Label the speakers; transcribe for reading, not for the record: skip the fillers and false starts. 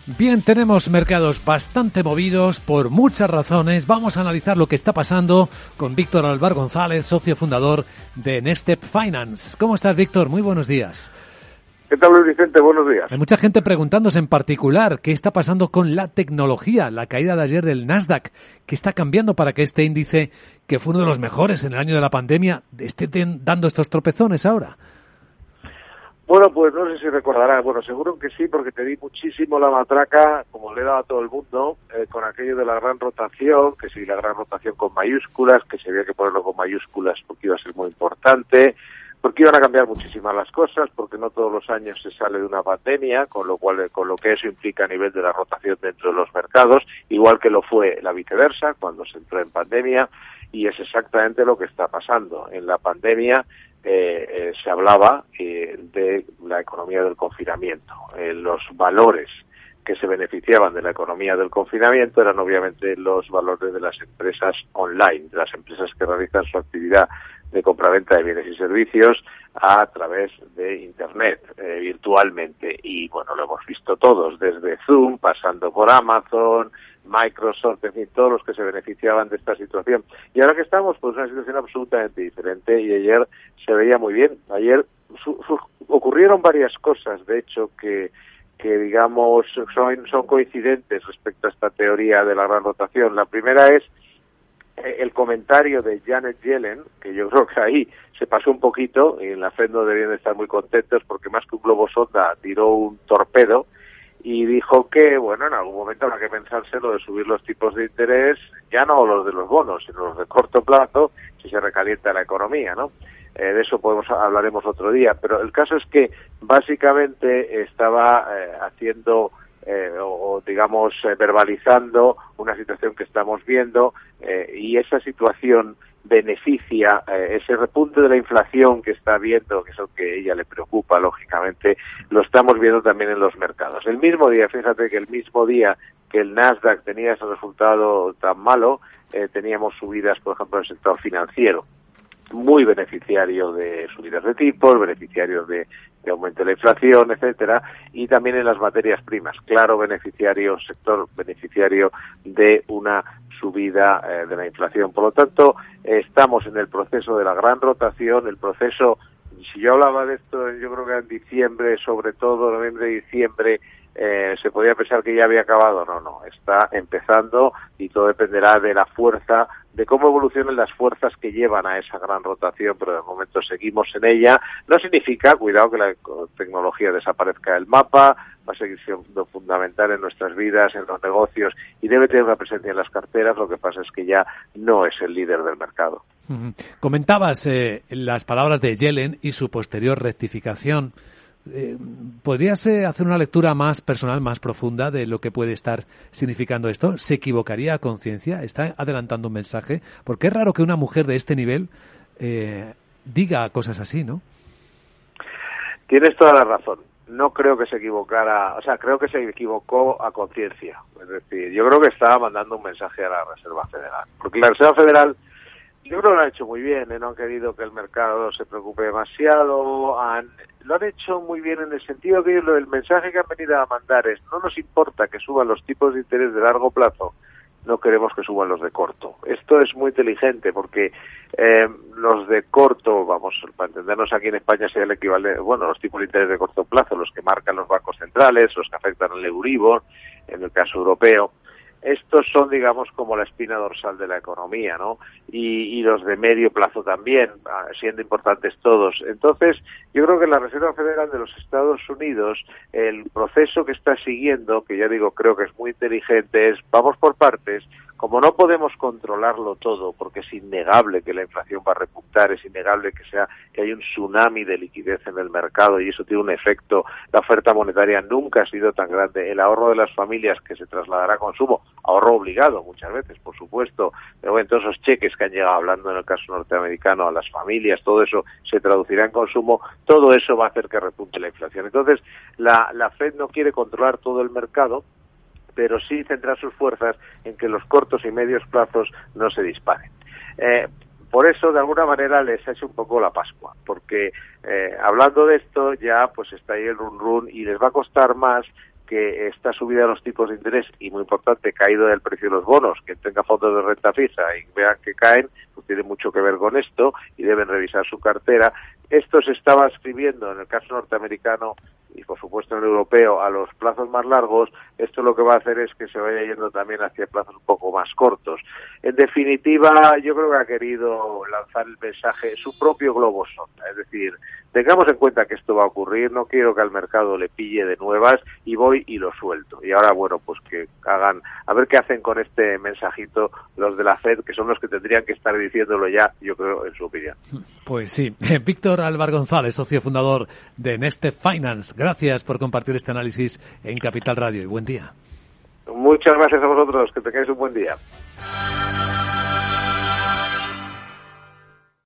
Speaker 1: Bien, tenemos mercados bastante movidos por muchas razones. Vamos a analizar lo que está pasando con Víctor Alvar González, socio fundador de Nextstep Finance. ¿Cómo estás, Víctor? Muy buenos días.
Speaker 2: ¿Qué tal, Luis Vicente? Buenos días.
Speaker 1: Hay mucha gente preguntándose en particular qué está pasando con la tecnología, la caída de ayer del Nasdaq, qué está cambiando para que este índice, que fue uno de los mejores en el año de la pandemia, esté dando estos tropezones ahora.
Speaker 2: Bueno, pues no sé si recordarás, seguro que sí, porque te di muchísimo la matraca, como le he dado a todo el mundo, con aquello de la gran rotación, que sí, la gran rotación con mayúsculas, que se había que ponerlo con mayúsculas porque iba a ser muy importante, porque iban a cambiar muchísimas las cosas, porque no todos los años se sale de una pandemia, con lo que eso implica a nivel de la rotación dentro de los mercados, igual que lo fue la viceversa, cuando se entró en pandemia, y es exactamente lo que está pasando. En la pandemia se hablaba de la economía del confinamiento. Los valores que se beneficiaban de la economía del confinamiento eran obviamente los valores de las empresas online, de las empresas que realizan su actividad de compraventa de bienes y servicios a través de Internet, virtualmente. Y bueno, lo hemos visto todos, desde Zoom, pasando por Amazon, Microsoft, en fin, todos los que se beneficiaban de esta situación. Y ahora que estamos, pues una situación absolutamente diferente, y ayer se veía muy bien. Ayer ocurrieron varias cosas, de hecho, que digamos son coincidentes respecto a esta teoría de la gran rotación. La primera es el comentario de Janet Yellen, que yo creo que ahí se pasó un poquito, y en la Fed no deberían estar muy contentos, porque más que un globo sonda tiró un torpedo y dijo que, bueno, en algún momento habrá que pensarse lo de subir los tipos de interés, ya no los de los bonos, sino los de corto plazo, si se recalienta la economía, ¿no? De eso hablaremos otro día, pero el caso es que básicamente estaba haciendo verbalizando una situación que estamos viendo, y esa situación beneficia ese repunte de la inflación que está viendo, que es lo que a ella le preocupa, lógicamente, lo estamos viendo también en los mercados. El mismo día, fíjate que el mismo día que el Nasdaq tenía ese resultado tan malo, teníamos subidas, por ejemplo, en el sector financiero, muy beneficiario de subidas de tipos, beneficiarios de aumento de la inflación, etcétera, y también en las materias primas, claro sector beneficiario de una subida de la inflación. Por lo tanto, estamos en el proceso de la gran rotación, el proceso, si yo hablaba de esto, yo creo que en diciembre, sobre todo noviembre y diciembre, se podía pensar que ya había acabado. No, está empezando, y todo dependerá de la fuerza, de cómo evolucionen las fuerzas que llevan a esa gran rotación, pero de momento seguimos en ella. No significa, cuidado, que la tecnología desaparezca del mapa, va a seguir siendo fundamental en nuestras vidas, en los negocios, y debe tener una presencia en las carteras. Lo que pasa es que ya no es el líder del mercado.
Speaker 1: Comentabas las palabras de Yellen y su posterior rectificación. ¿Podrías hacer una lectura más personal, más profunda de lo que puede estar significando esto? ¿Se equivocaría a conciencia? ¿Está adelantando un mensaje? Porque es raro que una mujer de este nivel diga cosas así, ¿no?
Speaker 2: Tienes toda la razón. No creo que se equivocara, creo que se equivocó a conciencia. Es decir, yo creo que estaba mandando un mensaje a la Reserva Federal. Porque la Reserva Federal, yo creo que lo han hecho muy bien, no han querido que el mercado se preocupe demasiado, lo han hecho muy bien en el sentido que el mensaje que han venido a mandar es: no nos importa que suban los tipos de interés de largo plazo, no queremos que suban los de corto. Esto es muy inteligente, porque los de corto, para entendernos aquí en España sería el equivalente, los tipos de interés de corto plazo, los que marcan los bancos centrales, los que afectan al Euribor, en el caso europeo. Estos son, digamos, como la espina dorsal de la economía, ¿no? Y los de medio plazo también, siendo importantes todos. Entonces, yo creo que la Reserva Federal de los Estados Unidos, el proceso que está siguiendo, que ya digo, creo que es muy inteligente, es vamos por partes. Como no podemos controlarlo todo, porque es innegable que la inflación va a repuntar, es innegable que hay un tsunami de liquidez en el mercado, y eso tiene un efecto. La oferta monetaria nunca ha sido tan grande. El ahorro de las familias, que se trasladará a consumo, ahorro obligado muchas veces, por supuesto, pero bueno, todos esos cheques que han llegado, hablando en el caso norteamericano, a las familias, todo eso se traducirá en consumo. Todo eso va a hacer que repunte la inflación. Entonces, la Fed no quiere controlar todo el mercado, pero sí centrar sus fuerzas en que los cortos y medios plazos no se disparen. Por eso, de alguna manera, les ha hecho un poco la Pascua, porque hablando de esto ya pues está ahí el run run, y les va a costar más que esta subida de los tipos de interés y, muy importante, caída del precio de los bonos, que tenga fondos de renta fija y vean que caen, pues tiene mucho que ver con esto y deben revisar su cartera. Esto se estaba escribiendo en el caso norteamericano y, por supuesto, en el europeo a los plazos más largos. Esto lo que va a hacer es que se vaya yendo también hacia plazos un poco más cortos. En definitiva, yo creo que ha querido lanzar el mensaje, su propio globo sonda, es decir, tengamos en cuenta que esto va a ocurrir, no quiero que al mercado le pille de nuevas y voy y lo suelto. Y ahora, bueno, pues que hagan, a ver qué hacen con este mensajito los de la FED, que son los que tendrían que estar diciéndolo ya, yo creo, en su opinión.
Speaker 1: Pues sí. Víctor Álvar González, socio fundador de Nextstep Finance. Gracias por compartir este análisis en Capital Radio y buen día.
Speaker 2: Muchas gracias a vosotros, que tengáis un buen día.